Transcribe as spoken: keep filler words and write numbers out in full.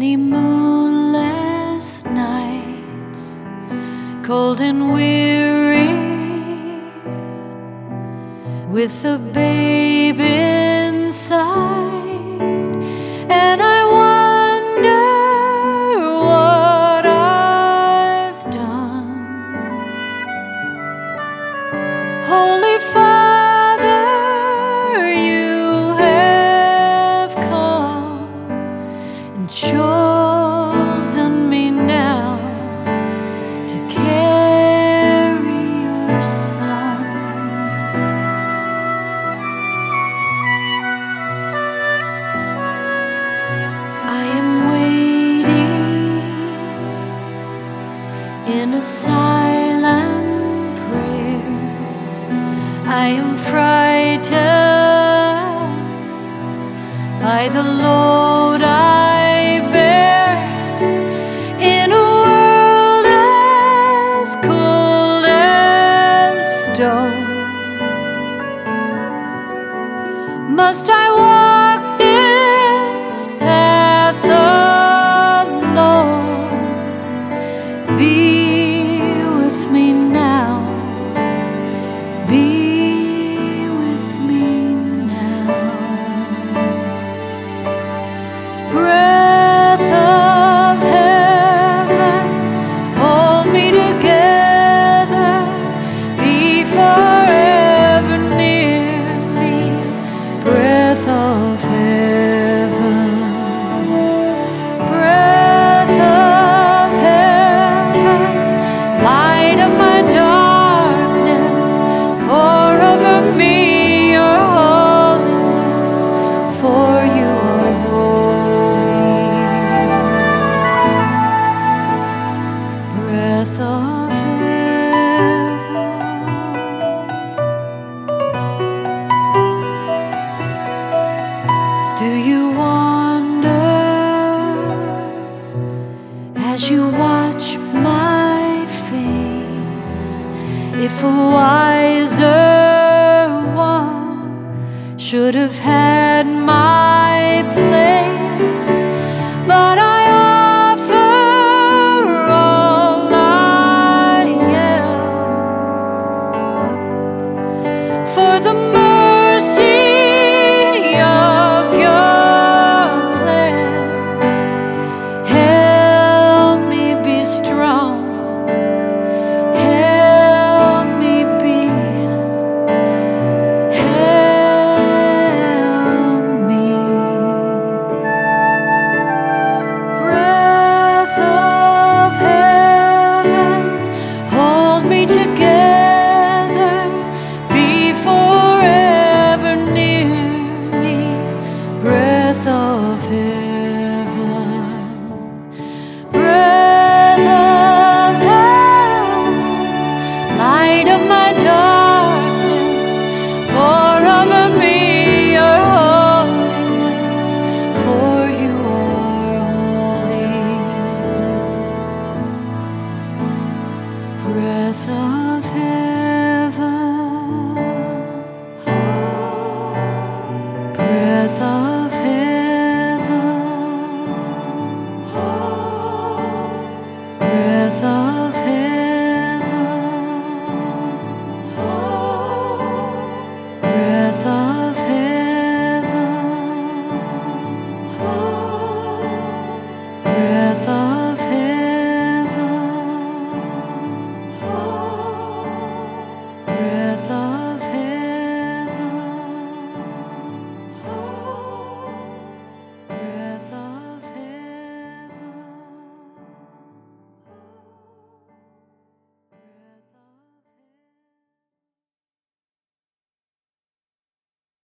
Many moonless nights, cold and weary, with a babe inside, and I wonder what I've done. Holy Father, you have come and chosen me now to carry your Son. I am waiting in a silent prayer. I am frightened by the load I bear in a world as cold as stone. Must I walk this path alone? Be with me now. Be breath of heaven, hold me together, be forever near me. Breath of heaven, breath of heaven, light of my darkness, pour over me your holiness, for you are holy. Breath of heaven. Do you wonder as you watch my face if a wiser one should have had my place? But I for the